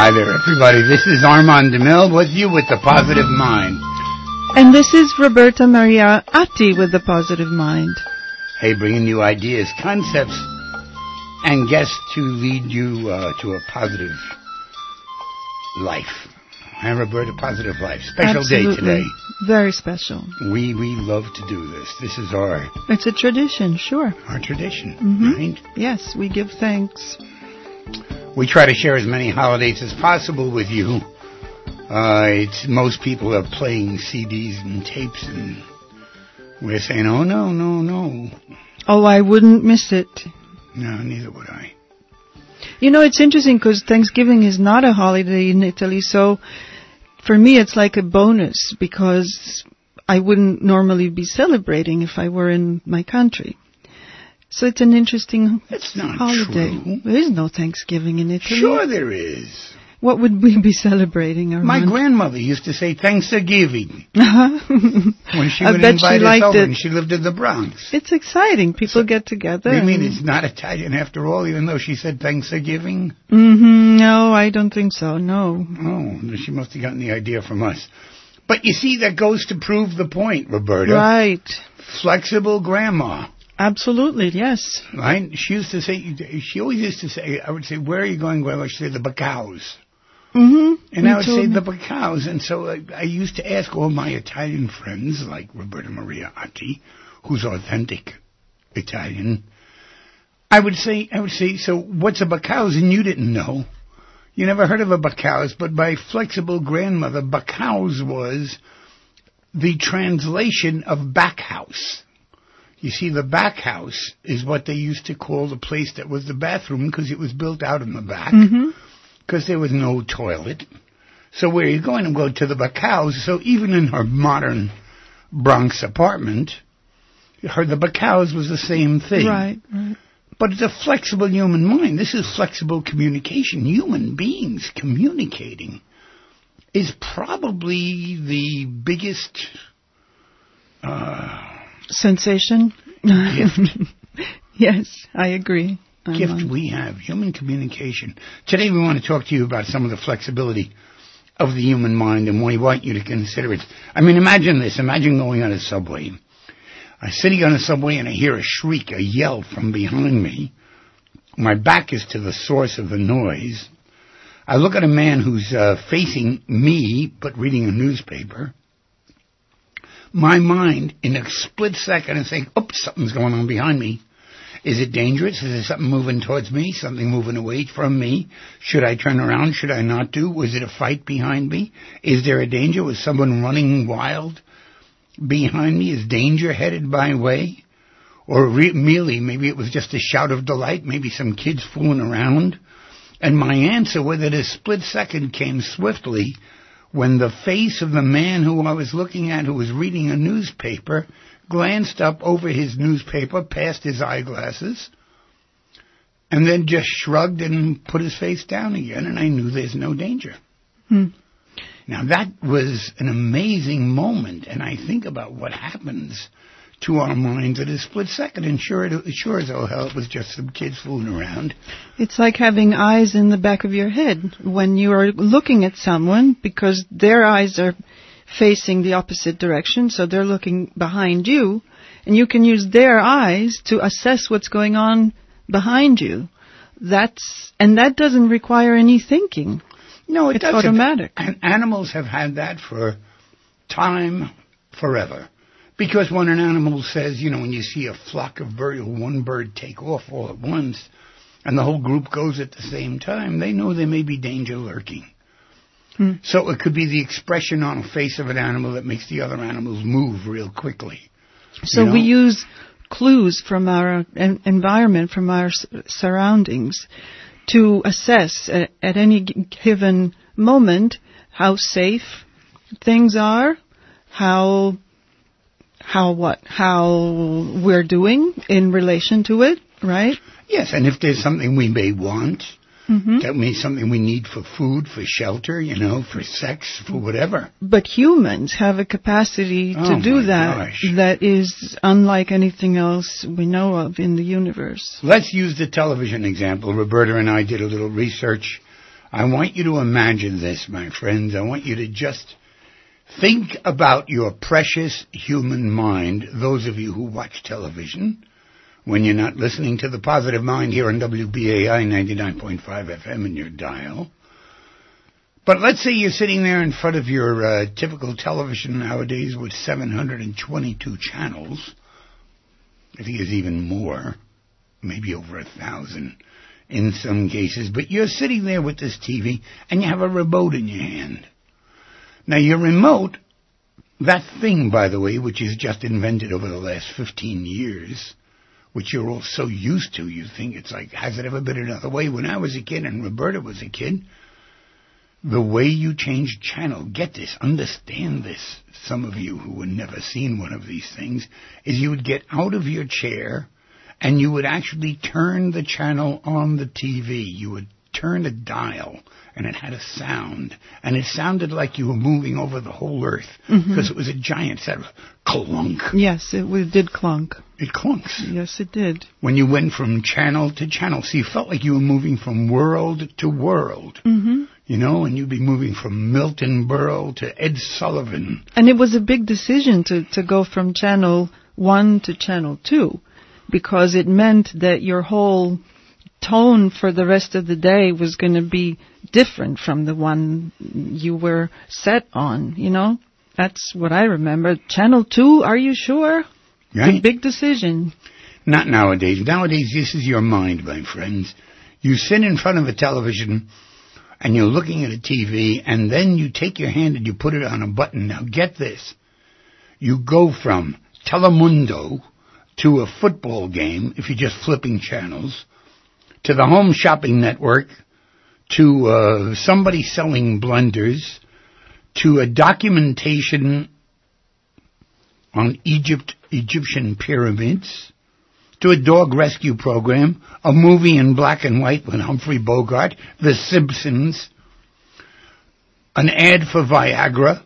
Hi there, everybody. This is Armand DeMille with you with The Positive Mind. And this is Roberta Maria Atti with The Positive Mind. Hey, bringing you ideas, concepts, and guests to lead you to a positive life. And Roberta, positive life. Special Absolutely. Day today. Very special. We love to do this. This is It's a tradition, sure. our tradition, right? Yes, we give thanks. We try to share as many holidays as possible with you. Most people are playing CDs and tapes, and we're saying, oh, no. Oh, I wouldn't miss it. No, neither would I. You know, it's interesting because Thanksgiving is not a holiday in Italy, so for me it's like a bonus because I wouldn't normally be celebrating if I were in my country. So it's an interesting holiday. True. There is no Thanksgiving in Italy. Sure there is. What would we be celebrating around? My grandmother used to say Thanksgiving when she I would bet invite she us liked over, it. and she lived in the Bronx. It's exciting. People get together. You mean it's not Italian after all, even though she said Thanksgiving? No, I don't think so, no. Oh, she must have gotten the idea from us. But you see, that goes to prove the point, Roberta. Right. Flexible grandma. Absolutely, yes. Right? She always used to say, I would say, where are you going, Grandma? She'd say, the Bacaus. And I would say the Bacaus. And so I used to ask all my Italian friends, like Roberta Maria Atti, who's authentic Italian. I would say, so what's a Bacaus? And you didn't know. You never heard of a Bacaus, but my flexible grandmother, Bacaus was the translation of back house. You see, the back house is what they used to call the place that was the bathroom because it was built out in the back. Because there was no toilet. So where are you going? I'm going to the Bacaus. So even in her modern Bronx apartment, the Bacaus was the same thing. Right. But it's a flexible human mind. This is flexible communication. Human beings communicating is probably the biggest sensation? gift. Yes, I agree. Gift we have, human communication. Today we want to talk to you about some of the flexibility of the human mind, and we want you to consider it. I mean, imagine this. Imagine going on a subway. I'm sitting on a subway and I hear a shriek, a yell from behind me. My back is to the source of the noise. I look at a man who's facing me, but reading a newspaper. My mind, in a split second, is saying, oops, something's going on behind me. Is it dangerous? Is there something moving towards me? Something moving away from me? Should I turn around? Should I not do? Was it a fight behind me? Is there a danger? Was someone running wild behind me? Is danger headed my way? Or merely, maybe it was just a shout of delight, maybe some kids fooling around. And my answer, within a split second, came swiftly when the face of the man who I was looking at, who was reading a newspaper, glanced up over his newspaper, past his eyeglasses, and then just shrugged and put his face down again, and I knew there's no danger. Now, that was an amazing moment, and I think about what happens to our minds at a split second, and sure as all hell, it was just some kids fooling around. It's like having eyes in the back of your head when you are looking at someone because their eyes are facing the opposite direction, so they're looking behind you, and you can use their eyes to assess what's going on behind you. That doesn't require any thinking. No, it doesn't. It's automatic. And animals have had that for time, forever. Because when an animal says, when you see a flock of birds, one bird take off all at once, and the whole group goes at the same time, they know there may be danger lurking. So it could be the expression on the face of an animal that makes the other animals move real quickly. So we use clues from our environment, from our surroundings, to assess at any given moment how safe things are, how we're doing in relation to it, right? Yes, and if there's something we may want, that means something we need for food, for shelter, for sex, for whatever. But humans have a capacity to do that that is unlike anything else we know of in the universe. Let's use the television example. Roberta and I did a little research I want you to imagine this, my friends. I want you to just think about your precious human mind, those of you who watch television, when you're not listening to The Positive Mind here on WBAI 99.5 FM in your dial. But let's say you're sitting there in front of your typical television nowadays with 722 channels. I think it's even more, maybe over 1,000 in some cases. But you're sitting there with this TV and you have a remote in your hand. Now your remote, that thing, by the way, which is just invented over the last 15 years, which you're all so used to, you think it's like, has it ever been another way? When I was a kid and Roberta was a kid, the way you change channel, get this, understand this, some of you who had never seen one of these things, is you would get out of your chair and you would actually turn the channel on the TV. You would turn a dial and it had a sound, and it sounded like you were moving over the whole earth because it was a giant set of clunk. Yes, it did clunk. It clunks. Yes, it did. When you went from channel to channel, so you felt like you were moving from world to world. You know, and you'd be moving from Milton Berle to Ed Sullivan. And it was a big decision to go from channel 1 to channel 2, because it meant that your whole tone for the rest of the day was going to be different from the one you were set on, you know? That's what I remember. Channel 2, are you sure? Right. It's a big decision. Not nowadays. Nowadays, this is your mind, my friends. You sit in front of a television and you're looking at a TV, and then you take your hand and you put it on a button. Now get this. You go from Telemundo to a football game, if you're just flipping channels, to the Home Shopping Network, to somebody selling blenders, to a documentation on Egyptian pyramids, to a dog rescue program, a movie in black and white with Humphrey Bogart, The Simpsons, an ad for Viagra,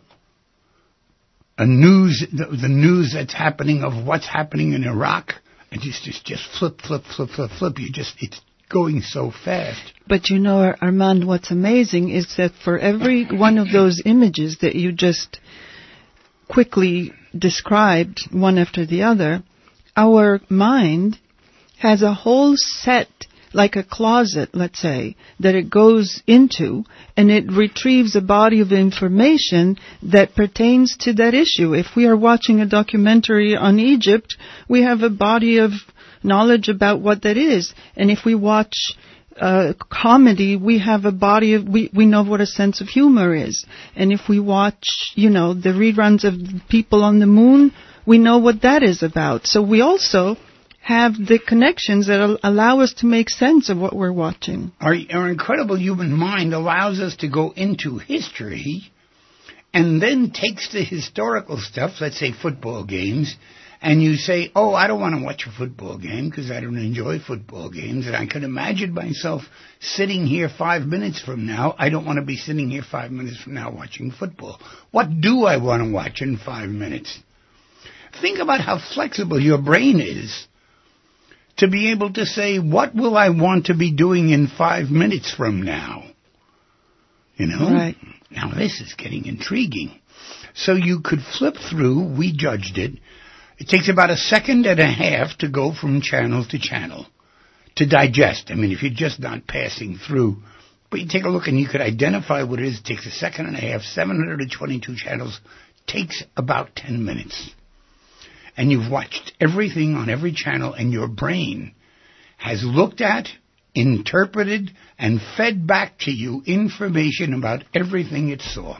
the news that's happening of what's happening in Iraq, and just flip. It's going so fast. But you know, Armand, what's amazing is that for every one of those images that you just quickly described, one after the other, our mind has a whole set, like a closet, let's say, that it goes into, and it retrieves a body of information that pertains to that issue. If we are watching a documentary on Egypt, we have a body of knowledge about what that is. And if we watch comedy, we have a body of, we know what a sense of humor is. And if we watch, you know, the reruns of People on the Moon, we know what that is about. So we also have the connections that allow us to make sense of what we're watching. Our incredible human mind allows us to go into history and then takes the historical stuff, let's say football games, and you say, oh, I don't want to watch a football game because I don't enjoy football games, and I could imagine myself sitting here 5 minutes from now. I don't want to be sitting here 5 minutes from now watching football. What do I want to watch in 5 minutes? Think about how flexible your brain is to be able to say, what will I want to be doing in 5 minutes from now? You know? Right. Now this is getting intriguing. So you could flip through, we judged it. It takes about a second and a half to go from channel to channel, to digest. I mean, if you're just not passing through, but you take a look and you could identify what it is. It takes a second and a half, 722 channels, takes about 10 minutes. And you've watched everything on every channel, and your brain has looked at, interpreted, and fed back to you information about everything it saw.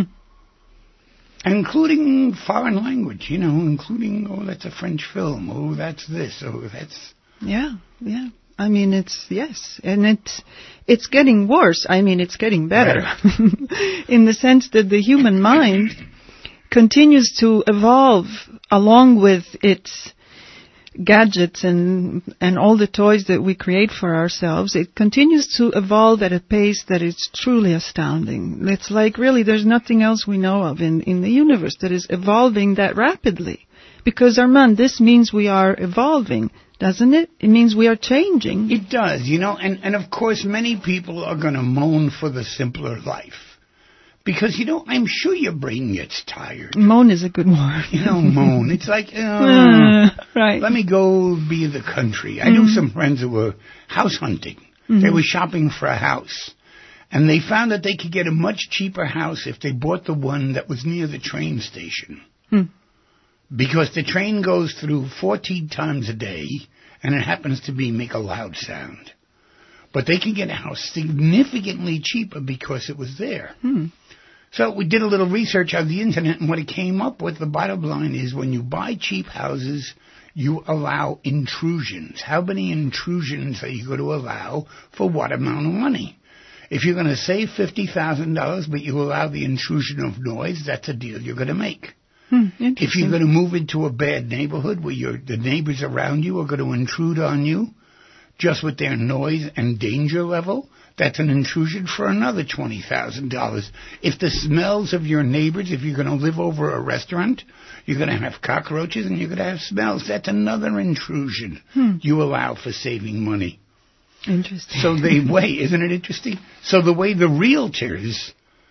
Including foreign language, you know, including, oh, that's a French film, oh, that's this, oh, that's... Yeah. I mean, yes, and it's getting worse. I mean, it's getting better. In the sense that the human mind continues to evolve along with its gadgets and all the toys that we create for ourselves. It continues to evolve at a pace that is truly astounding. It's like, really, there's nothing else we know of in the universe that is evolving that rapidly. Because, Armand, this means we are evolving. doesn't it? It means we are changing. It does, and of course many people are going to moan for the simpler life. Because, I'm sure your brain gets tired. Moan is a good word. Moan. It's like, right. Let me go be in the country. I knew some friends who were house hunting. They were shopping for a house. And they found that they could get a much cheaper house if they bought the one that was near the train station. Because the train goes through 14 times a day, and it happens to make a loud sound. But they can get a house significantly cheaper because it was there. So we did a little research on the internet, and what it came up with, the bottom line is when you buy cheap houses, you allow intrusions. How many intrusions are you going to allow for what amount of money? If you're going to save $50,000, but you allow the intrusion of noise, that's a deal you're going to make. If you're going to move into a bad neighborhood where the neighbors around you are going to intrude on you, just with their noise and danger level, that's an intrusion for another $20,000. If the smells of your neighbors, if you're going to live over a restaurant, you're going to have cockroaches and you're going to have smells. That's another intrusion you allow for saving money. Interesting. So isn't it interesting? So the way the realtors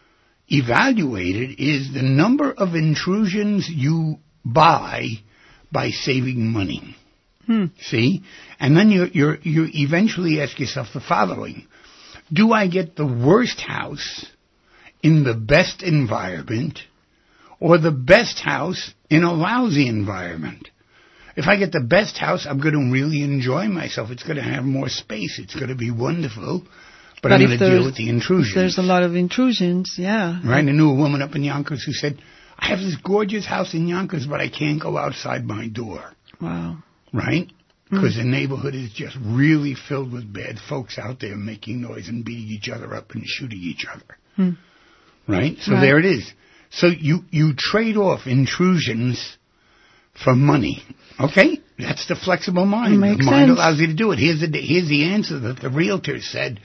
evaluate it is the number of intrusions you buy by saving money. See? And then you eventually ask yourself the following. Do I get the worst house in the best environment or the best house in a lousy environment? If I get the best house, I'm going to really enjoy myself. It's going to have more space. It's going to be wonderful. But I'm going to deal with the intrusions. There's a lot of intrusions, yeah. Right? I knew a woman up in Yonkers who said, I have this gorgeous house in Yonkers, but I can't go outside my door. Wow. Right? Because the neighborhood is just really filled with bad folks out there making noise and beating each other up and shooting each other. Right? So there it is. So you trade off intrusions for money. Okay? That's the flexible mind. Makes the mind sense. allows you to do it. Here's the answer that the realtor said.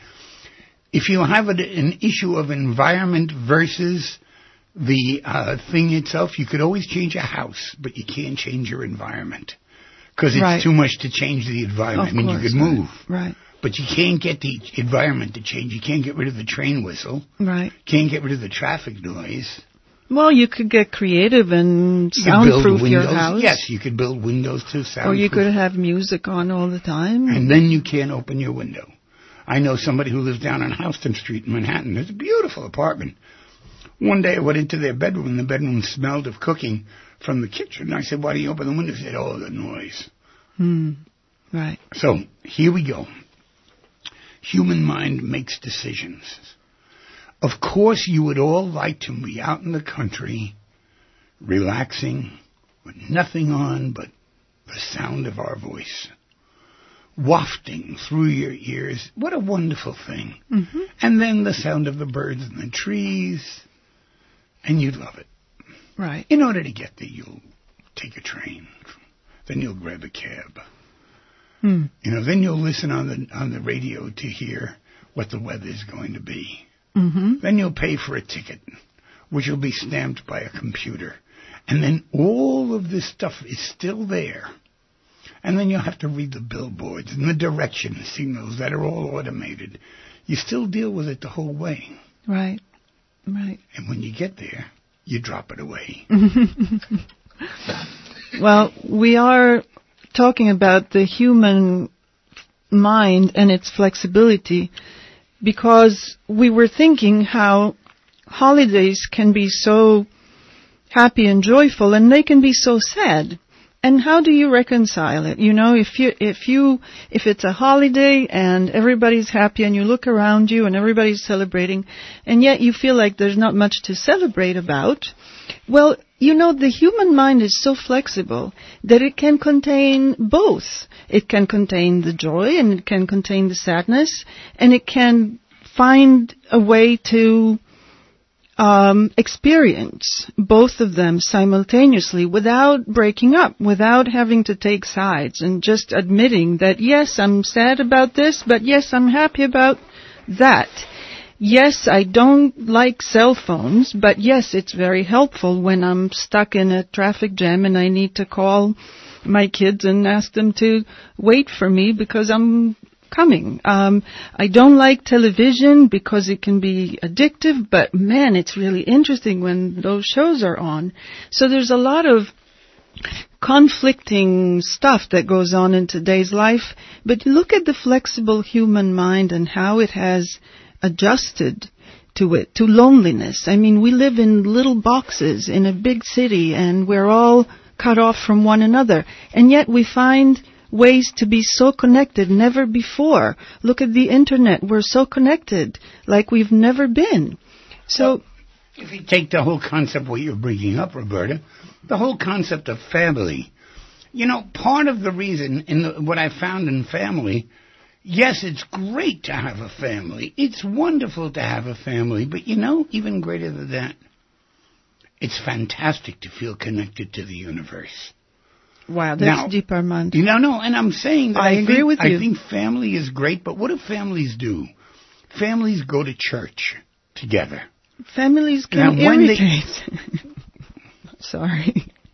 If you have an issue of environment versus the thing itself, you could always change a house, but you can't change your environment. Because it's too much to change the environment. You could move. Right. But you can't get the environment to change. You can't get rid of the train whistle. Right. Can't get rid of the traffic noise. Well, you could get creative and soundproof your house. Yes, you could build windows to soundproof. Or you could have music on all the time. And then you can't open your window. I know somebody who lives down on Houston Street in Manhattan. It's a beautiful apartment. One day I went into their bedroom, and the bedroom smelled of cooking from the kitchen. I said, why do you open the window? They said, oh, the noise. Right. So, here we go. Human mind makes decisions. Of course, you would all like to be out in the country, relaxing, with nothing on but the sound of our voice, wafting through your ears. What a wonderful thing. And then the sound of the birds in the trees, and you'd love it. Right. In order to get there, you'll take a train. Then you'll grab a cab. Then you'll listen on the radio to hear what the weather is going to be. Then you'll pay for a ticket, which will be stamped by a computer. And then all of this stuff is still there. And then you'll have to read the billboards and the direction signals that are all automated. You still deal with it the whole way. Right. Right. And when you get there, you drop it away. Well, we are talking about the human mind and its flexibility because we were thinking how holidays can be so happy and joyful and they can be so sad. And how do you reconcile it? If it's a holiday and everybody's happy and you look around you and everybody's celebrating and yet you feel like there's not much to celebrate about, well, the human mind is so flexible that it can contain both. It can contain the joy and it can contain the sadness and it can find a way to experience both of them simultaneously without breaking up, without having to take sides and just admitting that, yes, I'm sad about this, but yes, I'm happy about that. Yes, I don't like cell phones, but yes, it's very helpful when I'm stuck in a traffic jam and I need to call my kids and ask them to wait for me because I'm coming. I don't like television because it can be addictive, but man, it's really interesting when those shows are on. So there's a lot of conflicting stuff that goes on in today's life, but look at the flexible human mind and how it has adjusted to it, to loneliness. I mean, we live in little boxes in a big city and we're all cut off from one another, and yet we find ways to be so connected, never before. Look at the internet. We're so connected like we've never been. So if you take the whole concept what you're bringing up, Roberta, the whole concept of family, part of the reason what I found in family, yes, it's great to have a family. It's wonderful to have a family, but even greater than that, it's fantastic to feel connected to the universe. Wow, that's deep, Armand. No, and I'm saying that I agree with you. I think family is great, but what do families do? Families go to church together. Families can irritate. Sorry.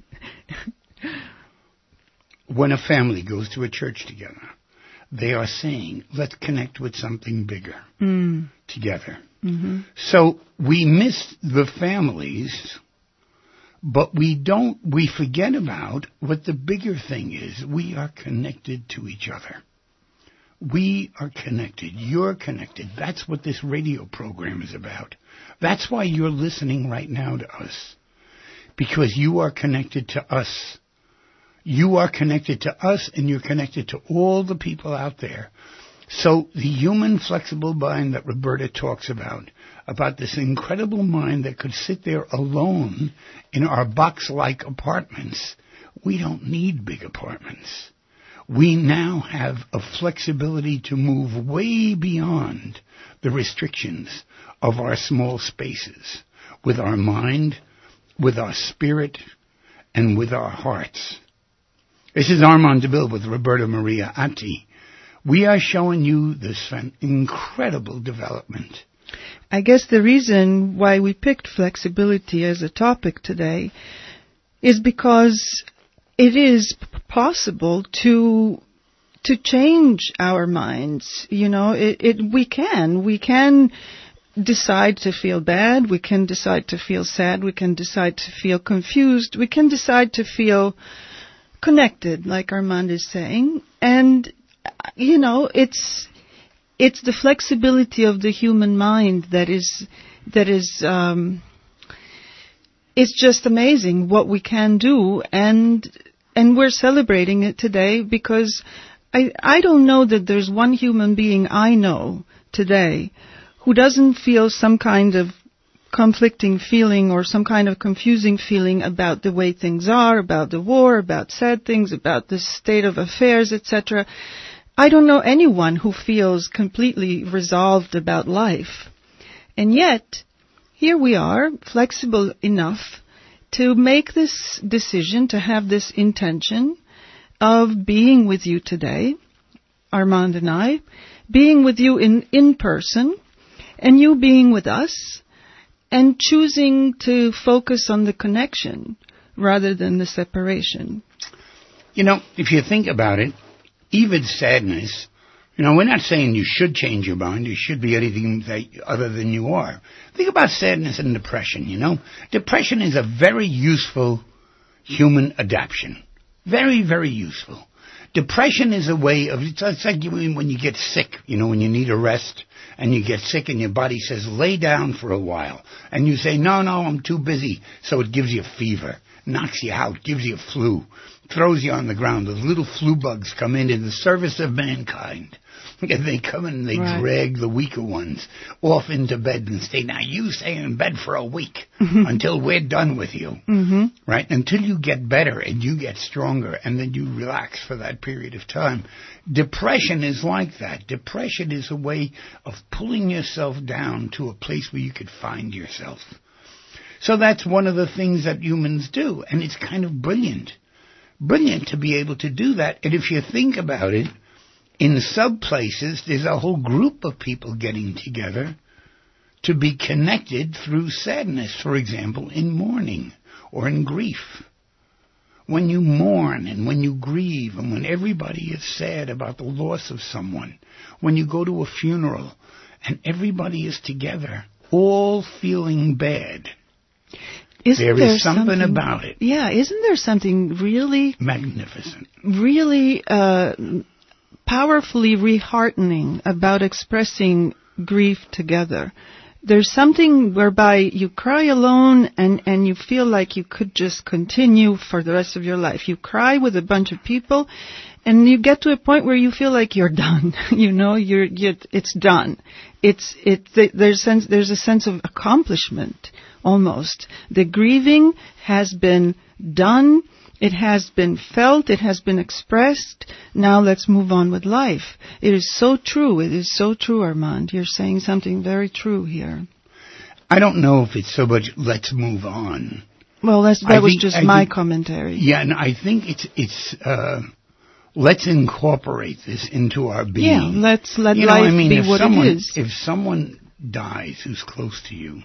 When a family goes to a church together, they are saying, let's connect with something bigger together. Mm-hmm. So we miss the families, but we forget about what the bigger thing is. We are connected to each other. We are connected. You're connected. That's what this radio program is about. That's why you're listening right now to us. Because you are connected to us. You are connected to us, and you're connected to all the people out there. So the human flexible mind that Roberta talks about this incredible mind that could sit there alone in our box-like apartments, we don't need big apartments. We now have a flexibility to move way beyond the restrictions of our small spaces with our mind, with our spirit, and with our hearts. This is Armand DeVille with Roberta Maria Atti. We are showing you this incredible development. I guess the reason why we picked flexibility as a topic today is because it is possible to change our minds. We can decide to feel bad. We can decide to feel sad. We can decide to feel confused. We can decide to feel connected, like Armand is saying. And, it's the flexibility of the human mind that is it's just amazing what we can do, and we're celebrating it today because I don't know that there's one human being I know today who doesn't feel some kind of conflicting feeling or some kind of confusing feeling about the way things are, about the war, about sad things, about the state of affairs, etc. I don't know anyone who feels completely resolved about life. And yet, here we are, flexible enough to make this decision, to have this intention of being with you today, Armand and I, being with you in person, and you being with us, and choosing to focus on the connection rather than the separation. If you think about it, even sadness, we're not saying you should change your mind. You should be anything other than you are. Think about sadness and depression, Depression is a very useful human adaptation. Very, very useful. Depression is a way of, it's like when you get sick, when you need a rest and you get sick and your body says, lay down for a while. And you say, no, I'm too busy. So it gives you a fever, knocks you out, gives you a flu, throws you on the ground. Those little flu bugs come in the service of mankind. And they come in and they drag the weaker ones off into bed and say, now you stay in bed for a week until we're done with you. Mm-hmm. Right? Until you get better and you get stronger and then you relax for that period of time. Depression is like that. Depression is a way of pulling yourself down to a place where you could find yourself. So that's one of the things that humans do. And it's kind of brilliant. Brilliant to be able to do that. And if you think about it, in some places, there's a whole group of people getting together to be connected through sadness, for example, in mourning or in grief. when you mourn and when you grieve and when everybody is sad about the loss of someone, when you go to a funeral and everybody is together, all feeling bad, there is something about it. Yeah, isn't there something really magnificent, really powerfully reheartening about expressing grief together? There's something whereby you cry alone and you feel like you could just continue for the rest of your life. You cry with a bunch of people and you get to a point where you feel like you're done. It's done. There's a sense of accomplishment almost. The grieving has been done. It has been felt. It has been expressed. Now let's move on with life. It is so true. It is so true, Armand. You're saying something very true here. I don't know if it's so much let's move on. Well, that was just my commentary. Yeah, and I think it's let's incorporate this into our being. Yeah, let's let life be what it is. If someone dies who's close to you,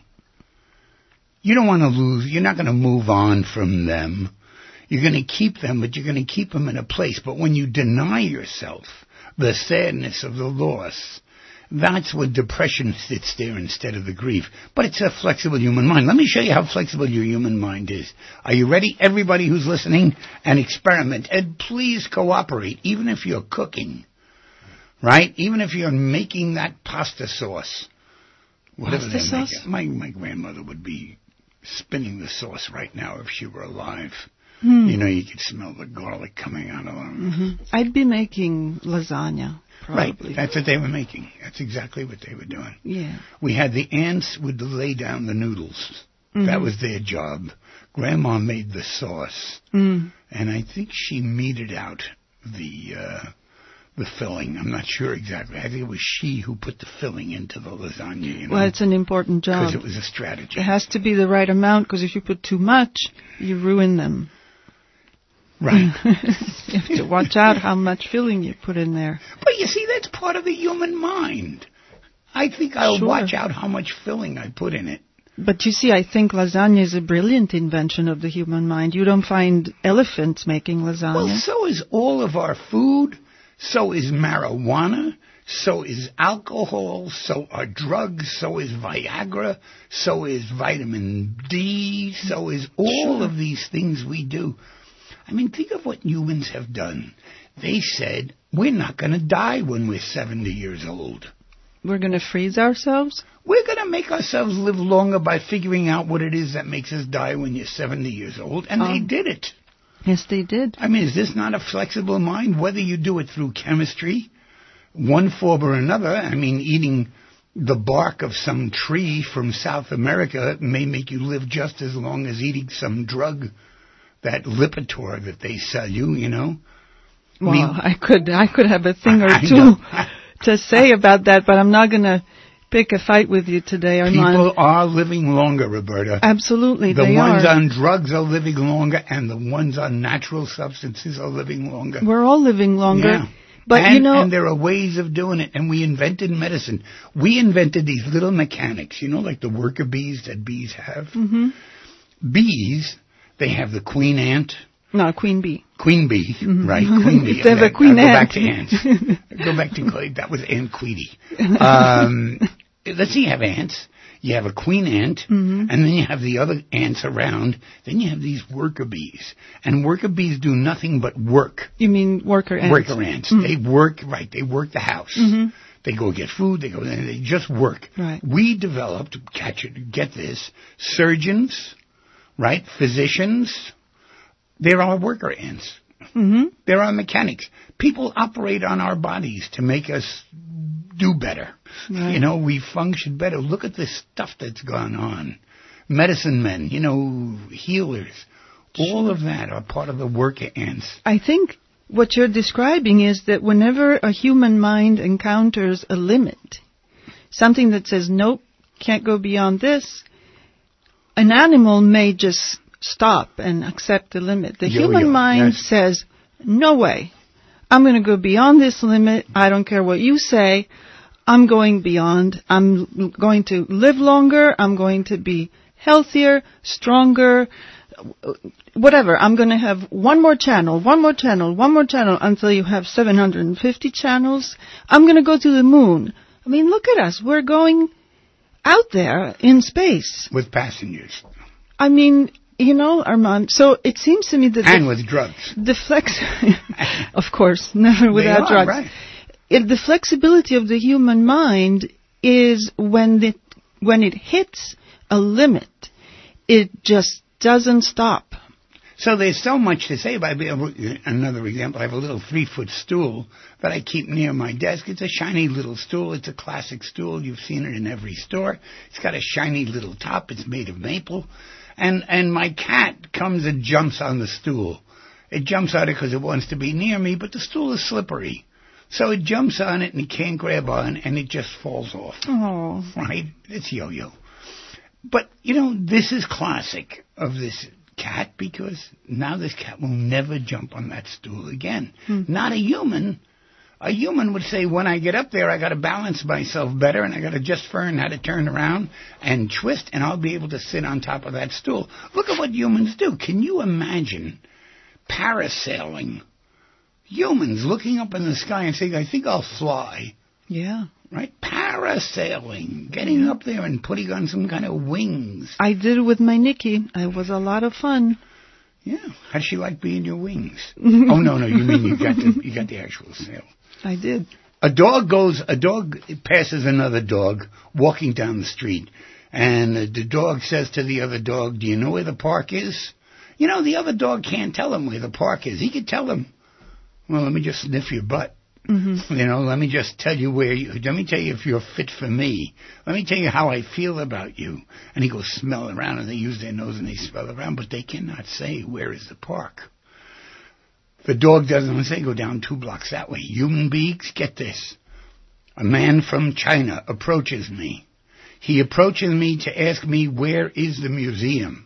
you don't want to lose. You're not going to move on from them. You're going to keep them, but you're going to keep them in a place. But when you deny yourself the sadness of the loss, that's when depression sits there instead of the grief. But it's a flexible human mind. Let me show you how flexible your human mind is. Are you ready? Everybody who's listening, and experiment. And please cooperate, even if you're cooking, right? Even if you're making that pasta sauce. Whatever pasta sauce? My grandmother would be spinning the sauce right now if she were alive. Mm. You know, you could smell the garlic coming out of them. Mm-hmm. I'd be making lasagna, probably. Right, that's what they were making. That's exactly what they were doing. Yeah. We had the ants would lay down the noodles. Mm-hmm. That was their job. Grandma made the sauce. Mm. And I think she meted out the filling. I'm not sure exactly. I think it was she who put the filling into the lasagna. You know? Well, it's an important job. Because it was a strategy. It has to be the right amount, because if you put too much, you ruin them. Right. You have to watch out how much filling you put in there. But you see, that's part of the human mind. I think I'll watch out how much filling I put in it. But you see, I think lasagna is a brilliant invention of the human mind. You don't find elephants making lasagna. Well, so is all of our food. So is marijuana. So is alcohol. So are drugs. So is Viagra. So is vitamin D. So is all of these things we do. I mean, think of what humans have done. They said, we're not going to die when we're 70 years old. We're going to freeze ourselves? We're going to make ourselves live longer by figuring out what it is that makes us die when you're 70 years old. And they did it. Yes, they did. I mean, is this not a flexible mind? Whether you do it through chemistry, one form or another. I mean, eating the bark of some tree from South America may make you live just as long as eating some drug, that Lipitor that they sell you, you know. Well, I could have a thing or two to say about that, but I'm not going to pick a fight with you today, Armand. People are living longer, Roberta. Absolutely, the ones on drugs are living longer, and the ones on natural substances are living longer. We're all living longer. Yeah. But and there are ways of doing it, and we invented medicine. We invented these little mechanics, you know, like the worker bees that bees have. Mm-hmm. Bees, they have the queen ant. No, queen bee. Queen bee, right? Queen bee. They have a queen ant. Go back to ants. Go back to that was Aunt Queenie. Let's see, you have ants. You have a queen ant, and then you have the other ants around. Then you have these worker bees. And worker bees do nothing but work. You mean worker ants? Worker ants. Mm-hmm. They work, right, they work the house. Mm-hmm. They go get food, they just work. Right. We developed, get this, surgeons, right, physicians. There are worker ants. Mm-hmm. There are mechanics. People operate on our bodies to make us do better. Right. You know, we function better. Look at this stuff that's gone on. Medicine men, you know, healers. All of that are part of the worker ants. I think what you're describing is that whenever a human mind encounters a limit, something that says, nope, can't go beyond this, an animal may just stop and accept the limit. The human mind says, no way. I'm going to go beyond this limit. I don't care what you say. I'm going beyond. I'm going to live longer. I'm going to be healthier, stronger. whatever, I'm going to have one more channel until you have 750 channels. I'm going to go to the moon. I mean, look at us. We're going out there in space. With passengers. I mean, you know, Armand, so it seems to me that... And with drugs. Of course, never without drugs. Right. The flexibility of the human mind is when it hits a limit, it just doesn't stop. So there's so much to say about another example. I have a little 3-foot stool that I keep near my desk. It's a shiny little stool. It's a classic stool. You've seen it in every store. It's got a shiny little top. It's made of maple. And my cat comes and jumps on the stool. It jumps on it because it wants to be near me, but the stool is slippery. So it jumps on it and it can't grab on, and it just falls off. Oh. Right? It's yo-yo. But, you know, this is classic of this cat, because now this cat will never jump on that stool again. Not a human. A human would say, when I get up there, I got to balance myself better, and I got to just learn how to turn around and twist, and I'll be able to sit on top of that stool. Look at what humans do. Can you imagine parasailing? Humans looking up in the sky and saying, I think I'll fly. Yeah. Right? Parasailing. Getting up there and putting on some kind of wings. I did it with my Nikki. It was a lot of fun. Yeah. How'd she like being your wings? Oh, no, you mean you got the actual sail. I did. A dog passes another dog walking down the street. And the dog says to the other dog, do you know where the park is? You know, the other dog can't tell him where the park is. He could tell him, well, let me just sniff your butt. Mm-hmm. You know, let me just tell you let me tell you if you're fit for me. Let me tell you how I feel about you. And he goes smell around, and they use their nose and they smell around, but they cannot say where is the park. The dog doesn't say go down 2 blocks that way. Human beings, get this. A man from China approaches me. He approaches me to ask me where is the museum.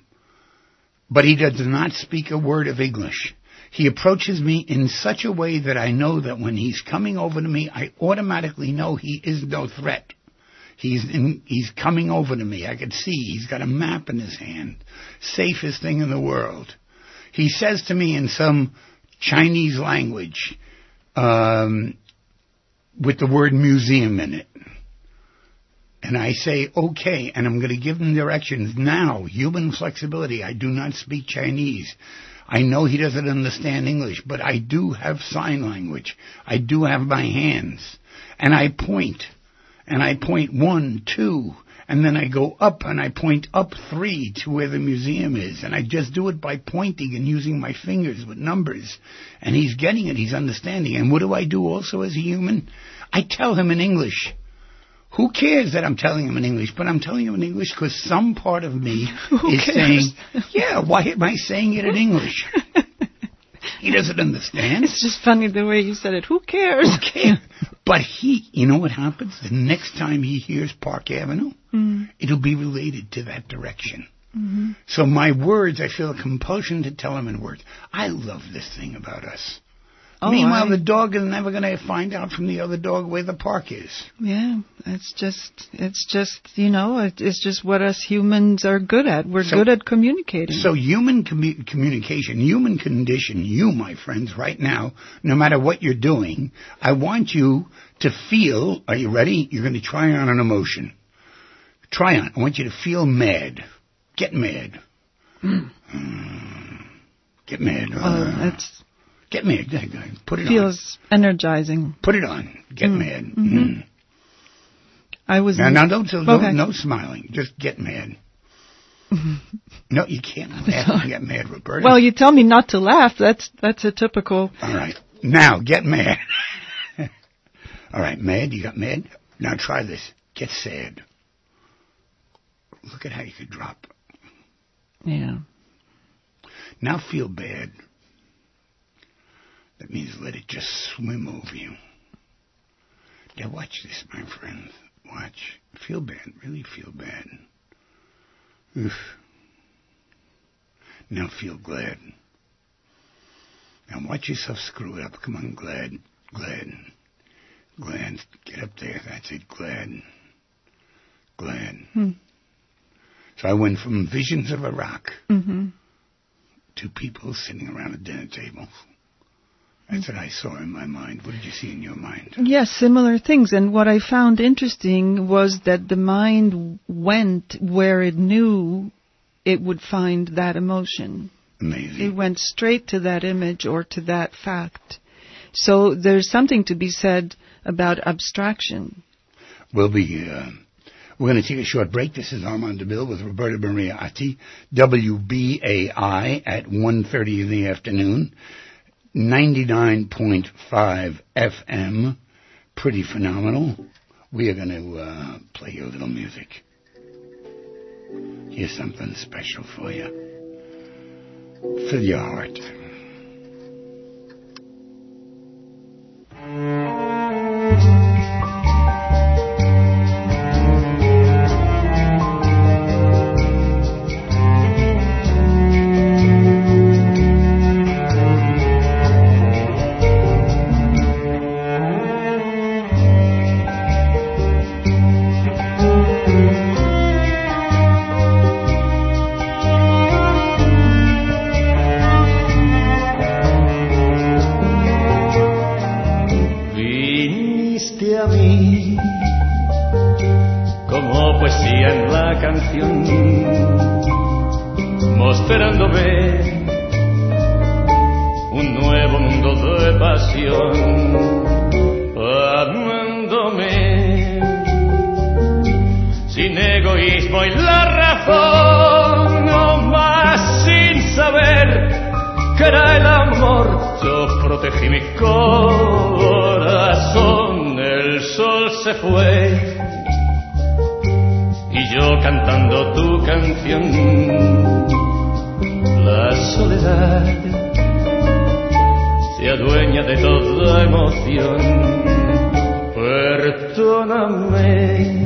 But he does not speak a word of English. He approaches me in such a way that I know that when he's coming over to me, I automatically know he is no threat. He's coming over to me. I could see he's got a map in his hand. Safest thing in the world. He says to me in some Chinese language, with the word museum in it. And I say, okay, and I'm going to give him directions now. Human flexibility. I do not speak Chinese. I know he doesn't understand English, but I do have sign language. I do have my hands. And I point 1, 2, and then I go up and I point up 3 to where the museum is. And I just do it by pointing and using my fingers with numbers. And he's getting it. He's understanding. And what do I do also as a human? I tell him in English. Who cares that I'm telling him in English? But I'm telling him in English because some part of me is saying, yeah, why am I saying it in English? He doesn't understand. It's just funny the way you said it. Who cares? Okay. But you know what happens? The next time he hears Park Avenue, it'll be related to that direction. Mm-hmm. So my words, I feel a compulsion to tell him in words. I love this thing about us. Oh, meanwhile, the dog is never going to find out from the other dog where the park is. Yeah, it's just what us humans are good at. We're good at communicating. So human communication, human condition, you, my friends, right now, no matter what you're doing, I want you to feel, are you ready? You're going to try on an emotion. Try on. I want you to feel mad. Get mad. Get mad. Get mad. Put it feels on. Energizing. Put it on. Get mad. Mm-hmm. I was now no smiling. Just get mad. No, you can't laugh and get mad, Roberta. Well, you tell me not to laugh. That's a typical. All right. Now get mad. All right, mad. You got mad. Now try this. Get sad. Look at how you could drop. Yeah. Now feel bad. That means let it just swim over you. Now watch this, my friends. Watch. Feel bad. Really feel bad. Oof. Now feel glad. Now watch yourself screw it up. Come on, glad. Get up there. That's it. Glad. So I went from visions of Iraq two people sitting around a dinner table. That's what I saw in my mind. What did you see in your mind? Yes, similar things. And what I found interesting was that the mind went where it knew it would find that emotion. Amazing. It went straight to that image or to that fact. So there's something to be said about abstraction. We're going to take a short break. This is Armand DeMille with Roberta Maria Atti, WBAI at 1:30 in the afternoon, 99.5 FM, pretty phenomenal. We are going to play you a little music. Here's something special for you. Fill your heart. Mostrándome un nuevo mundo de pasión, amándome sin egoísmo y la razón, no más sin saber que era el amor. Yo protegí mi corazón, el sol se fue y yo cantando tu canción. La soledad se adueña de toda emoción. Perdóname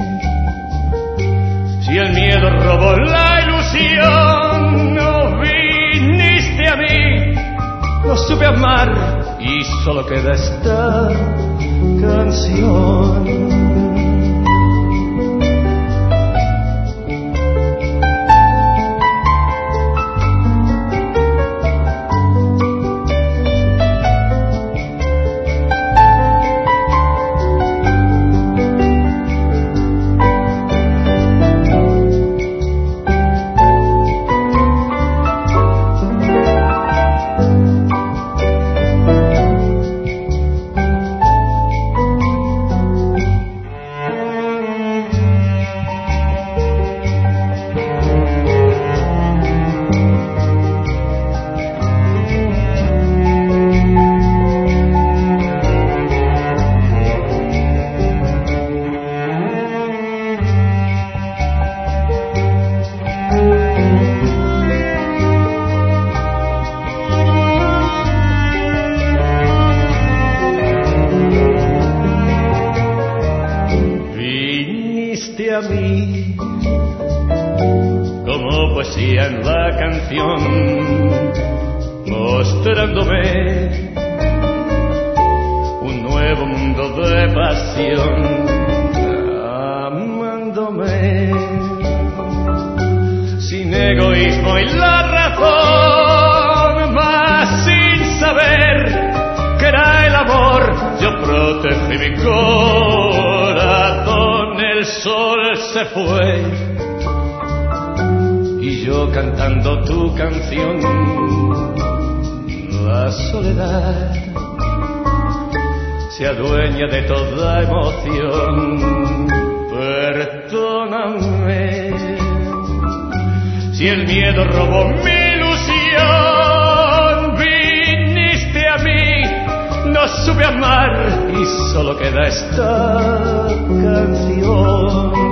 si el miedo robó la ilusión. No viniste a mí, no supe amar y solo queda esta canción. Mostrándome un nuevo mundo de pasión, amándome sin egoísmo y la razón, mas sin saber que era el amor. Yo protegí mi corazón, el sol se fue y yo cantando tu canción. La soledad se adueña de toda emoción. Perdóname si el miedo robó mi ilusión. Viniste a mí, no supe amar y solo queda esta canción.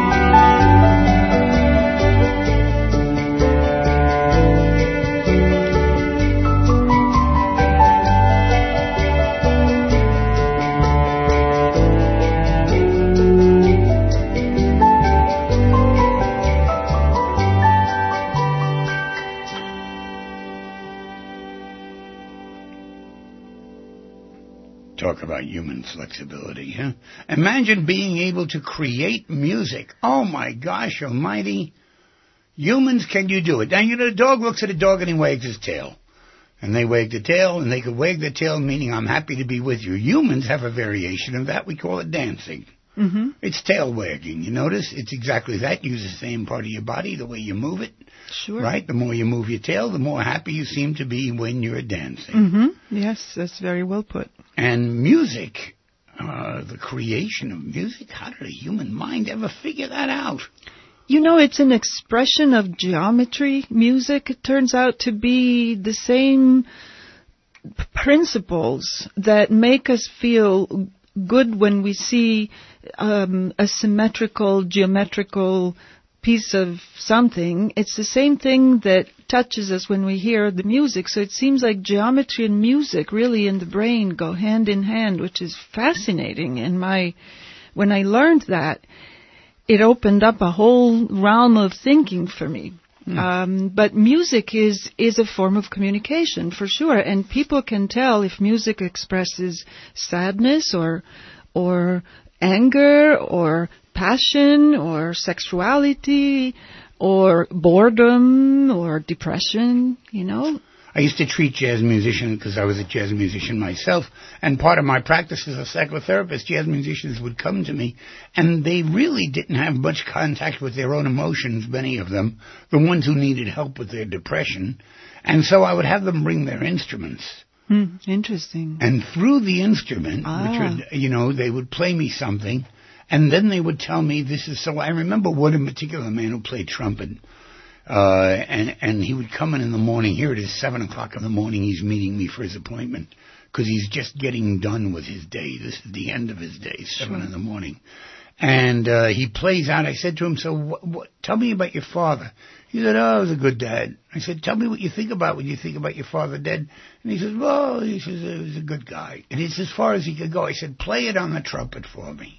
Talk about human flexibility, huh? Imagine being able to create music. Oh my gosh almighty. Humans, can you do it? Now, the dog looks at a dog and he wags his tail. And they wag the tail, and they could wag the tail, meaning I'm happy to be with you. Humans have a variation of that. We call it dancing. Mm-hmm. It's tail wagging. You notice? It's exactly that. Use the same part of your body, the way you move it. Sure. Right? The more you move your tail, the more happy you seem to be when you're dancing. Mm-hmm. Yes, that's very well put. And music, the creation of music, how did a human mind ever figure that out? It's an expression of geometry. Music, it turns out to be the same principles that make us feel good when we see a symmetrical, geometrical piece of something. It's the same thing that touches us when we hear the music. So it seems like geometry and music really in the brain go hand in hand, which is fascinating. And when I learned that, it opened up a whole realm of thinking for me. But music is a form of communication, for sure. And people can tell if music expresses sadness or anger or passion or sexuality or boredom or depression, I used to treat jazz musicians because I was a jazz musician myself, and part of my practice as a psychotherapist, jazz musicians would come to me, and they really didn't have much contact with their own emotions, many of them, the ones who needed help with their depression, and so I would have them bring their instruments. Interesting. And through the instrument, which would, they would play me something, and then they would tell me this is so. I remember one in particular, man who played trumpet. And he would come in the morning. Here it is, 7 o'clock in the morning. He's meeting me for his appointment because he's just getting done with his day. This is the end of his day, 7 in the morning. And he plays out. I said to him, so tell me about your father. He said, oh, he was a good dad. I said, tell me what you think about when you think about your father dead. And he says, well, he was a good guy. And it's as far as he could go. I said, play it on the trumpet for me.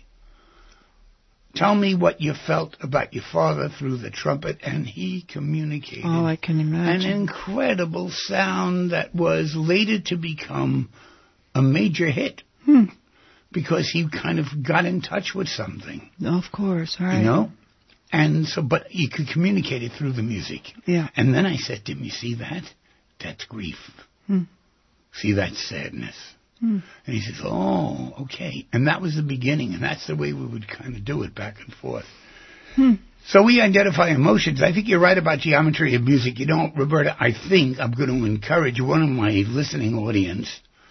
Tell me what you felt about your father through the trumpet, and he communicated. Oh, I can imagine. An incredible sound that was later to become a major hit. Because he kind of got in touch with something. Of course, right. And so, but he could communicate it through the music. Yeah. And then I said to him, you see that? That's grief. See, that's sadness. And he says, oh, okay. And that was the beginning, and that's the way we would kind of do it back and forth. So we identify emotions. I think you're right about geometry of music. Roberta, I think I'm going to encourage one of my listening audience,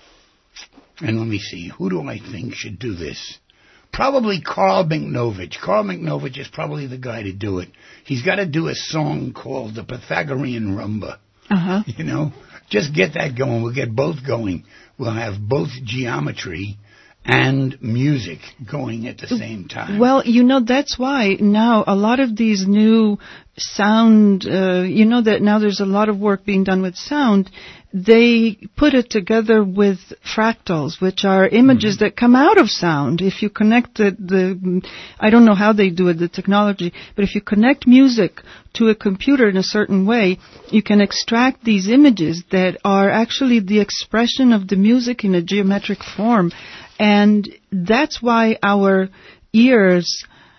and let me see, who do I think should do this? Probably Carl Minknovich. Carl Minknovich is probably the guy to do it. He's got to do a song called the Pythagorean Rumba. Just get that going. We'll get both going. We'll have both geometry and music going at the same time. Well, that's why now a lot of these new sound, that now there's a lot of work being done with sound. They put it together with fractals, which are images that come out of sound. If you connect I don't know how they do it, the technology, but if you connect music to a computer in a certain way, you can extract these images that are actually the expression of the music in a geometric form. And that's why our ears,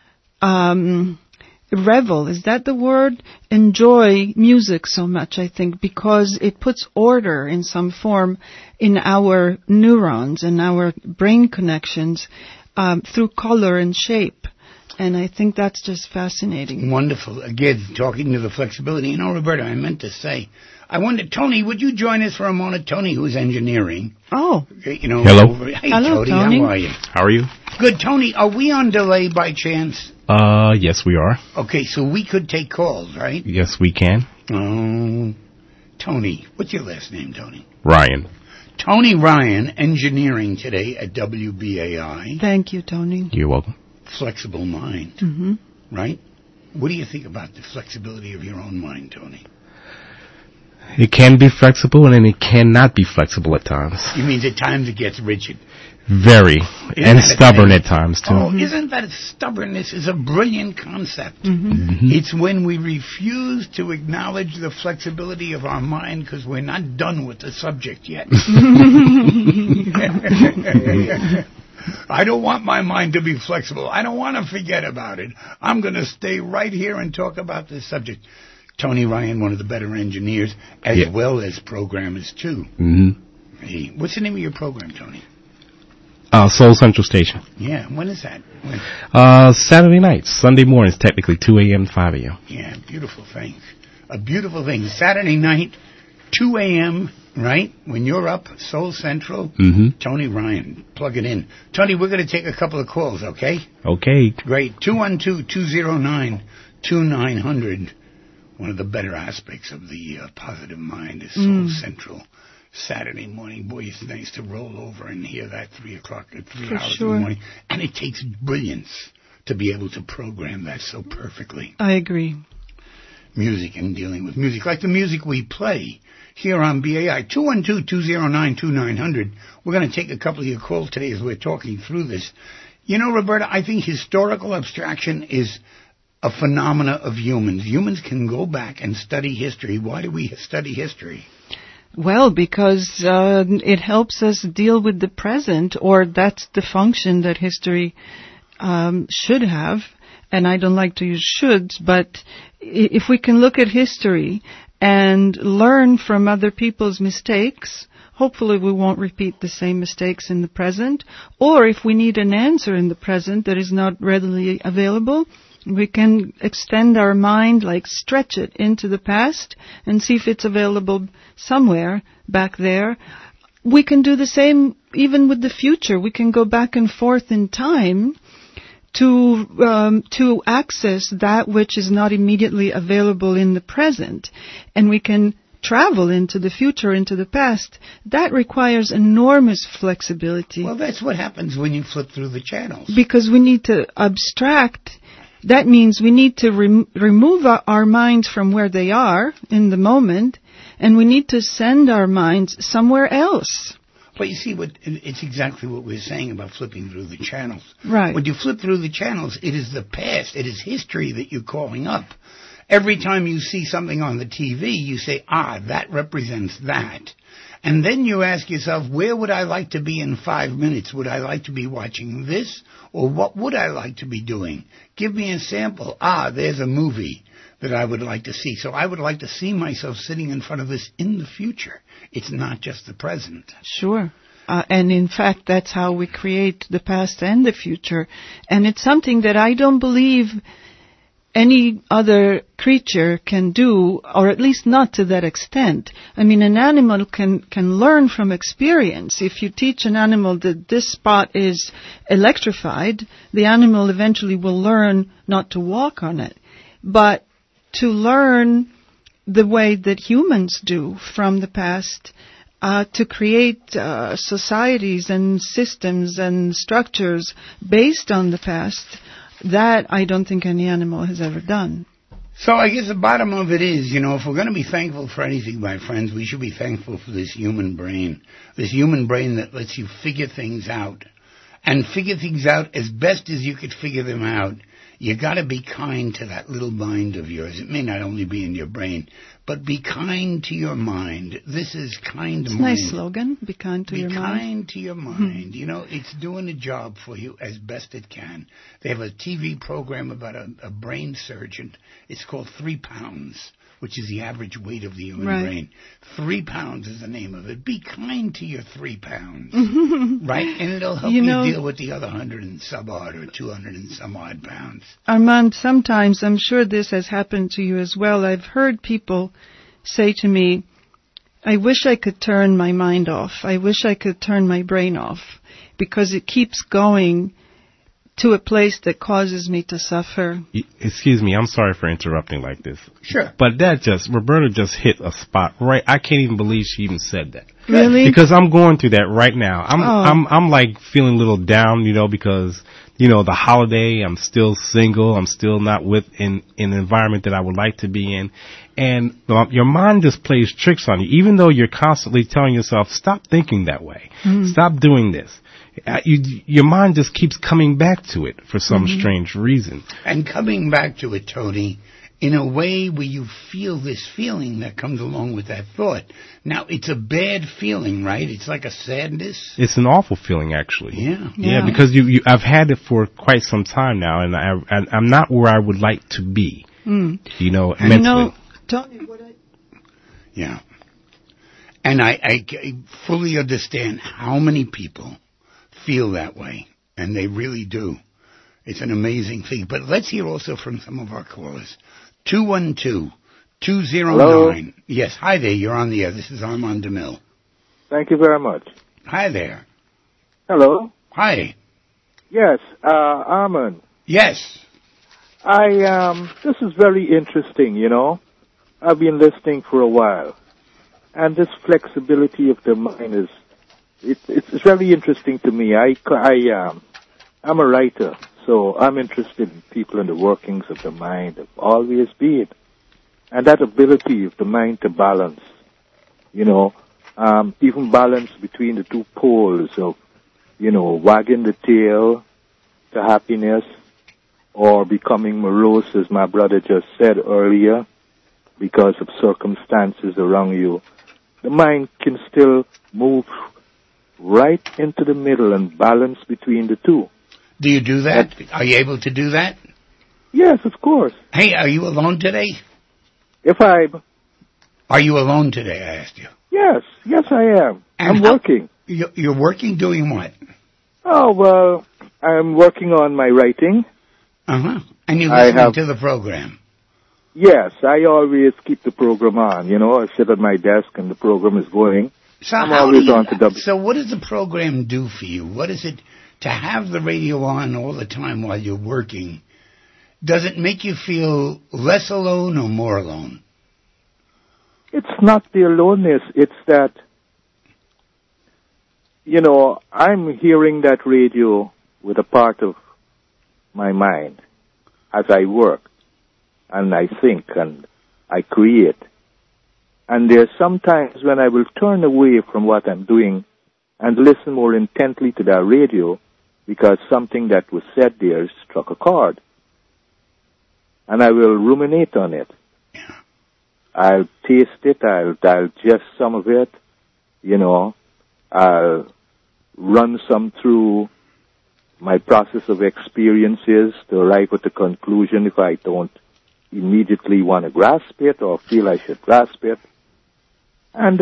revel, is that the word? Enjoy music so much, I think, because it puts order in some form in our neurons and our brain connections through color and shape. And I think that's just fascinating. Wonderful. Again, talking to the flexibility. Roberta, I meant to say, I wondered, Tony, would you join us for a moment? Tony, who's engineering. Oh. Hello. Hey, Hello, Tony. How are you? How are you? Good. Tony, are we on delay by chance? Yes, we are. Okay, so we could take calls, right? Yes, we can. Tony. What's your last name, Tony? Ryan. Tony Ryan, engineering today at WBAI. Thank you, Tony. You're welcome. Flexible mind, right? What do you think about the flexibility of your own mind, Tony? It can be flexible, and then it cannot be flexible at times. You mean at times it gets rigid? Very. And stubborn at times, too. Oh, isn't that stubbornness is a brilliant concept. It's when we refuse to acknowledge the flexibility of our mind because we're not done with the subject yet. I don't want my mind to be flexible. I don't want to forget about it. I'm going to stay right here and talk about this subject. Tony Ryan, one of the better engineers, as well as programmers, too. Mm-hmm. Hey, what's the name of your program, Tony? Soul Central Station. Yeah, when is that? When? Saturday nights, Sunday mornings, technically 2 a.m. to 5 a.m. Yeah, beautiful thing. A beautiful thing. Saturday night, 2 a.m., right? When you're up, Soul Central, Tony Ryan. Plug it in. Tony, we're going to take a couple of calls, okay? Okay. Great. 212-209-2900. One of the better aspects of the positive mind is Soul Central. Saturday morning, boy, it's nice to roll over and hear that 3 o'clock or 3 hours in the morning. And it takes brilliance to be able to program that so perfectly. I agree. Music and dealing with music, like the music we play here on BAI. 212-209-2900. We're going to take a couple of your calls today as we're talking through this. You know, Roberta, I think historical abstraction is a phenomena of humans. Humans can go back and study history. Why do we study history? Well, because it helps us deal with the present, or that's the function that history should have. And I don't like to use shoulds, but if we can look at history and learn from other people's mistakes, hopefully we won't repeat the same mistakes in the present. Or if we need an answer in the present that is not readily available, we can extend our mind, like stretch it into the past and see if it's available somewhere back there. We can do the same even with the future. We can go back and forth in time to access that which is not immediately available in the present. And we can travel into the future, into the past. That requires enormous flexibility. Well, that's what happens when you flip through the channels. Because we need to abstract. That means we need to remove our minds from where they are in the moment, and we need to send our minds somewhere else. But you see, it's exactly what we're saying about flipping through the channels. Right. When you flip through the channels, it is the past, it is history that you're calling up. Every time you see something on the TV, you say, that represents that. And then you ask yourself, where would I like to be in 5 minutes? Would I like to be watching this? Or what would I like to be doing? Give me a sample. There's a movie that I would like to see. So I would like to see myself sitting in front of this in the future. It's not just the present. Sure. And in fact, that's how we create the past and the future. And it's something that I don't believe any other creature can do, or at least not to that extent. I mean, an animal can learn from experience. If you teach an animal that this spot is electrified, the animal eventually will learn not to walk on it. But to learn the way that humans do from the past, to create societies and systems and structures based on the past, that I don't think any animal has ever done. So I guess the bottom of it is, if we're going to be thankful for anything, my friends, we should be thankful for this human brain that lets you figure things out. And figure things out as best as you could figure them out. You got to be kind to that little mind of yours. It may not only be in your brain, but be kind to your mind. This is kind it's mind. Nice slogan. Be kind to your mind. Be kind to your mind. It's doing a job for you as best it can. They have a TV program about a brain surgeon. It's called 3 pounds, which is the average weight of the human brain. 3 pounds is the name of it. Be kind to your 3 pounds, right? And it'll help you deal with the other 100 and some odd or 200 and some odd pounds. Armand, sometimes, I'm sure this has happened to you as well, I've heard people say to me, I wish I could turn my mind off. I wish I could turn my brain off, because it keeps going to a place that causes me to suffer. Excuse me, I'm sorry for interrupting like this. Sure. But Roberta just hit a spot right. I can't even believe she even said that. Really? Because I'm going through that right now. I'm like feeling a little down, because, the holiday, I'm still single. I'm still not in an environment that I would like to be in. And your mind just plays tricks on you, even though you're constantly telling yourself, stop thinking that way. Stop doing this. Your mind just keeps coming back to it for some strange reason. And coming back to it, Tony, in a way where you feel this feeling that comes along with that thought. Now, it's a bad feeling, right? It's like a sadness. It's an awful feeling, actually. Yeah. Because I've had it for quite some time now, and I'm not where I would like to be. Mentally. Tony, what Yeah. And I fully understand how many people feel that way, and they really do. It's an amazing thing. But let's hear also from some of our callers. 212-209. Hello? Yes, hi there. You're on the air. This is Armand DeMille. Thank you very much. Hi there. Hello? Hi. Yes, Armand. Yes. This is very interesting, you know. I've been listening for a while. And this flexibility of the mind it's very interesting to me. I'm a writer, so I'm interested in people and the workings of the mind. I've always been. And that ability of the mind to balance, you know, even balance between the two poles of, you know, wagging the tail to happiness or becoming morose, as my brother just said earlier, because of circumstances around you. The mind can still move right into the middle and balance between the two. Do you do that? Are you able to do that? Yes, of course. Hey, are you alone today? Are you alone today, I asked you? Yes, I am. I'm working. You're working doing what? Oh, well, I'm working on my writing. Uh-huh. And you listen to the program? Yes, I always keep the program on. You know, I sit at my desk and the program is going. So I'm always on to W. So what does the program do for you? What is it to have the radio on all the time while you're working? Does it make you feel less alone or more alone? It's not the aloneness. It's that, you know, I'm hearing that radio with a part of my mind as I work. And I think and I create. And there's sometimes when I will turn away from what I'm doing and listen more intently to that radio because something that was said there struck a chord. And I will ruminate on it. Yeah. I'll taste it, I'll digest some of it, you know, I'll run some through my process of experiences to arrive at a conclusion if I don't immediately want to grasp it or feel I should grasp it. And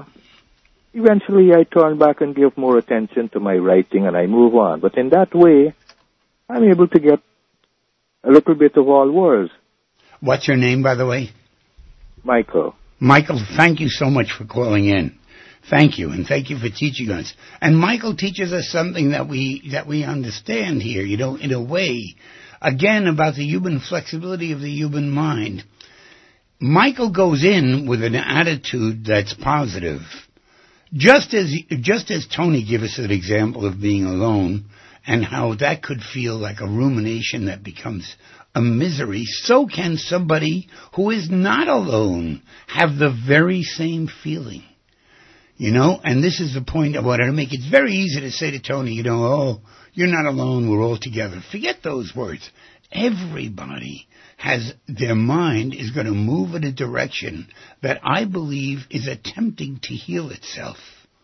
eventually I turn back and give more attention to my writing and I move on. But in that way, I'm able to get a little bit of all worlds. What's your name, by the way? Michael. Michael, thank you so much for calling in. Thank you, and thank you for teaching us. And Michael teaches us something that we understand here, you know, in a way. Again, about the human flexibility of the human mind. Michael goes in with an attitude that's positive. Just as Tony gave us an example of being alone and how that could feel like a rumination that becomes a misery, so can somebody who is not alone have the very same feeling. You know, and this is the point I wanted to make. It's very easy to say to Tony, you know, oh, you're not alone, we're all together. Forget those words. Everybody has their mind is going to move in a direction that I believe is attempting to heal itself.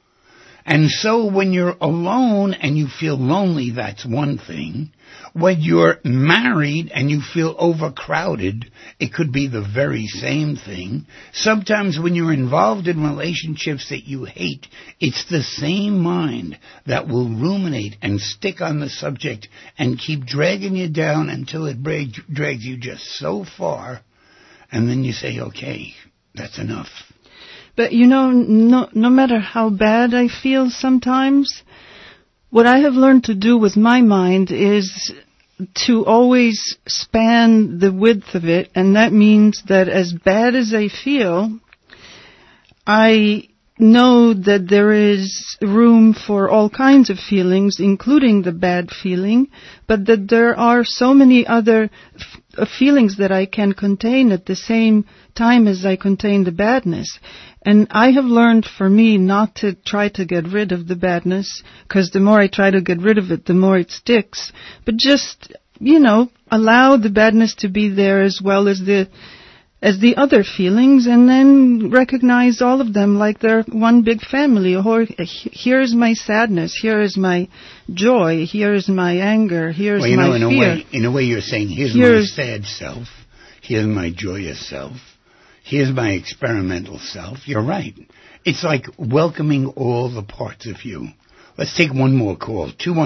And so when you're alone and you feel lonely, that's one thing. When you're married and you feel overcrowded, it could be the very same thing. Sometimes when you're involved in relationships that you hate, it's the same mind that will ruminate and stick on the subject and keep dragging you down until it drags you just so far. And then you say, okay, that's enough. But you know, no matter how bad I feel sometimes, what I have learned to do with my mind is to always span the width of it, and that means that as bad as I feel, I know that there is room for all kinds of feelings, including the bad feeling, but that there are so many other feelings that I can contain at the same time as I contain the badness. And I have learned for me not to try to get rid of the badness, because the more I try to get rid of it, the more it sticks. But just, you know, allow the badness to be there as well as the other feelings, and then recognize all of them like they're one big family. Or here's my sadness, here is my joy, here is my anger, here's my fear. In a way you're saying, here's my sad self, here's my joyous self, Here's my experimental self. You're right. It's like welcoming all the parts of you. Let's take one more call.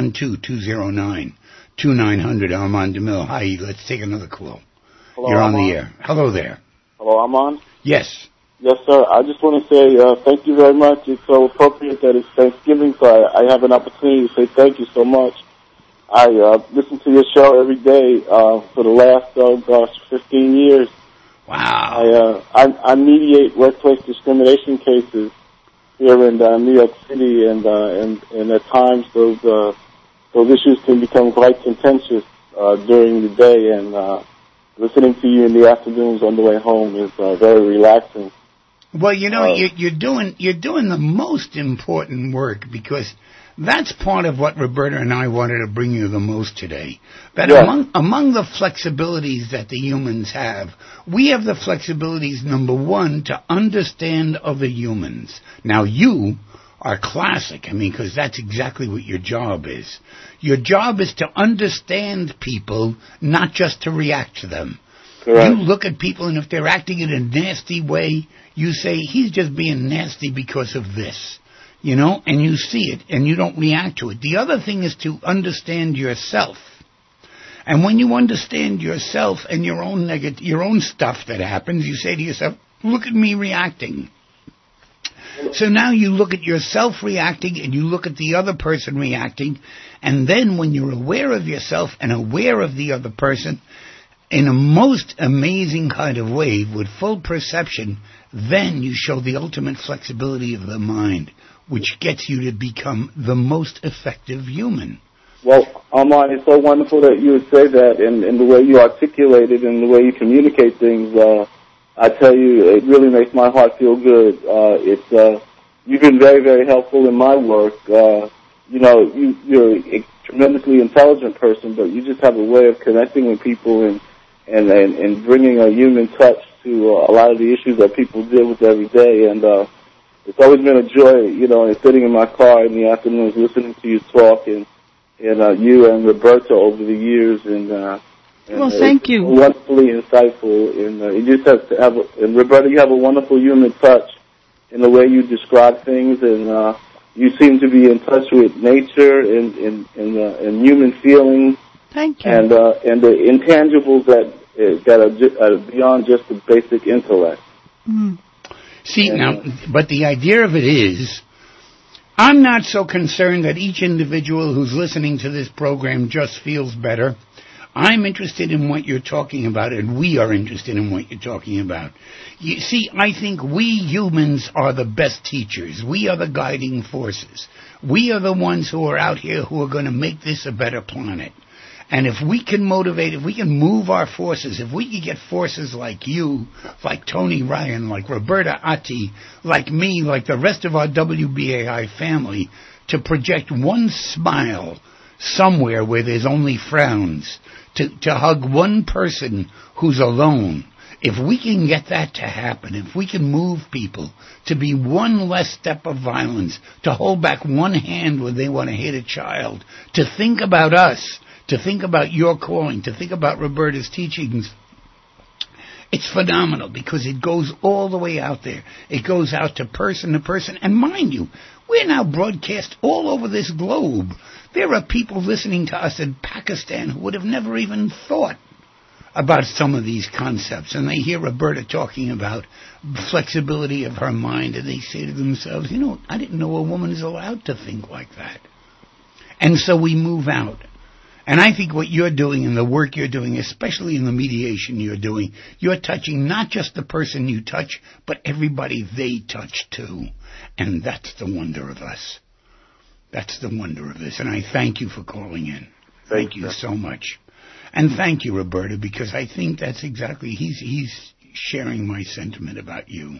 212-209-2900. Armand DeMille. Hi, let's take another call. Hello, You're on Armand. the air. Hello there. Hello, Armand? Yes. Yes, sir. I just want to say thank you very much. It's so appropriate that it's Thanksgiving, so I have an opportunity to say thank you so much. I listen to your show every day for the last, 15 years. Wow. I mediate workplace discrimination cases here in New York City, and at times those issues can become quite contentious during the day, and listening to you in the afternoons on the way home is very relaxing. Well, you're doing the most important work, because that's part of what Roberta and I wanted to bring you the most today. That among the flexibilities that the humans have, we have the flexibilities, number one, to understand other humans. Now, you are classic, because that's exactly what your job is. Your job is to understand people, not just to react to them. Correct. You look at people, and if they're acting in a nasty way, you say, he's just being nasty because of this. And you see it, and you don't react to it. The other thing is to understand yourself. And when you understand yourself and your own stuff that happens, you say to yourself, look at me reacting. So now you look at yourself reacting, and you look at the other person reacting, and then when you're aware of yourself and aware of the other person, in a most amazing kind of way, with full perception, then you show the ultimate flexibility of the mind, which gets you to become the most effective human. Well, Armand, it's so wonderful that you would say that, and the way you articulate it and the way you communicate things, I tell you, it really makes my heart feel good. You've been very, very helpful in my work. You're a tremendously intelligent person, but you just have a way of connecting with people and bringing a human touch to a lot of the issues that people deal with every day. And it's always been a joy, sitting in my car in the afternoons listening to you talk, and you and Roberta over the years. Well, thank you. Wonderfully insightful, and you just have to have. And Roberta, you have a wonderful human touch in the way you describe things, and you seem to be in touch with nature and human feelings. Thank you. And the intangibles that are beyond just the basic intellect. Mm. See, now, but the idea of it is, I'm not so concerned that each individual who's listening to this program just feels better. I'm interested in what you're talking about, and we are interested in what you're talking about. You see, I think we humans are the best teachers. We are the guiding forces. We are the ones who are out here who are going to make this a better planet. And if we can motivate, if we can move our forces, if we can get forces like you, like Tony Ryan, like Roberta Atti, like me, like the rest of our WBAI family, to project one smile somewhere where there's only frowns, to hug one person who's alone, if we can get that to happen, if we can move people to be one less step of violence, to hold back one hand when they want to hit a child, to think about us, to think about your calling, to think about Roberta's teachings, it's phenomenal, because it goes all the way out there. It goes out to person, and mind you, we're now broadcast all over this globe. There are people listening to us in Pakistan who would have never even thought about some of these concepts, and they hear Roberta talking about flexibility of her mind, and they say to themselves, I didn't know a woman is allowed to think like that. And so we move out. And I think what you're doing and the work you're doing, especially in the mediation you're doing, you're touching not just the person you touch, but everybody they touch too. And that's the wonder of us. That's the wonder of this. And I thank you for calling in. Thank you so much. And thank you, Roberta, because I think that's exactly, he's sharing my sentiment about you.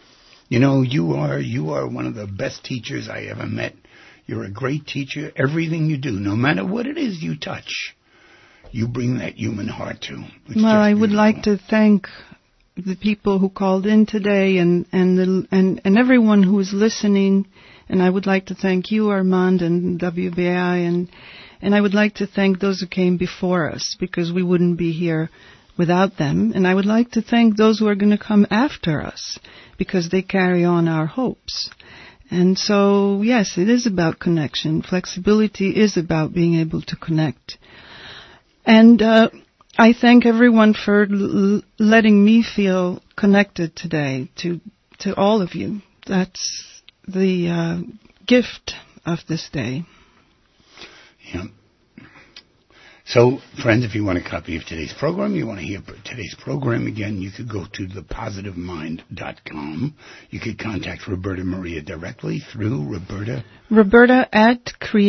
You are one of the best teachers I ever met. You're a great teacher. Everything you do, no matter what it is you touch, you bring that human heart to. Well, I would like to thank the people who called in today and everyone who is listening. And I would like to thank you, Armand, and WBAI, and I would like to thank those who came before us, because we wouldn't be here without them. And I would like to thank those who are going to come after us, because they carry on our hopes. And so, yes, it is about connection. Flexibility is about being able to connect. And I thank everyone for letting me feel connected today to all of you. That's the gift of this day. Yeah. So, friends, if you want a copy of today's program, you want to hear today's program again, you could go to thepositivemind.com. You could contact Roberta Maria directly through Roberta at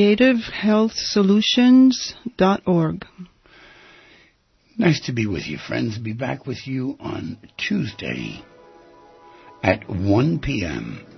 creativehealthsolutions.org. Nice to be with you, friends. Be back with you on Tuesday at 1 p.m.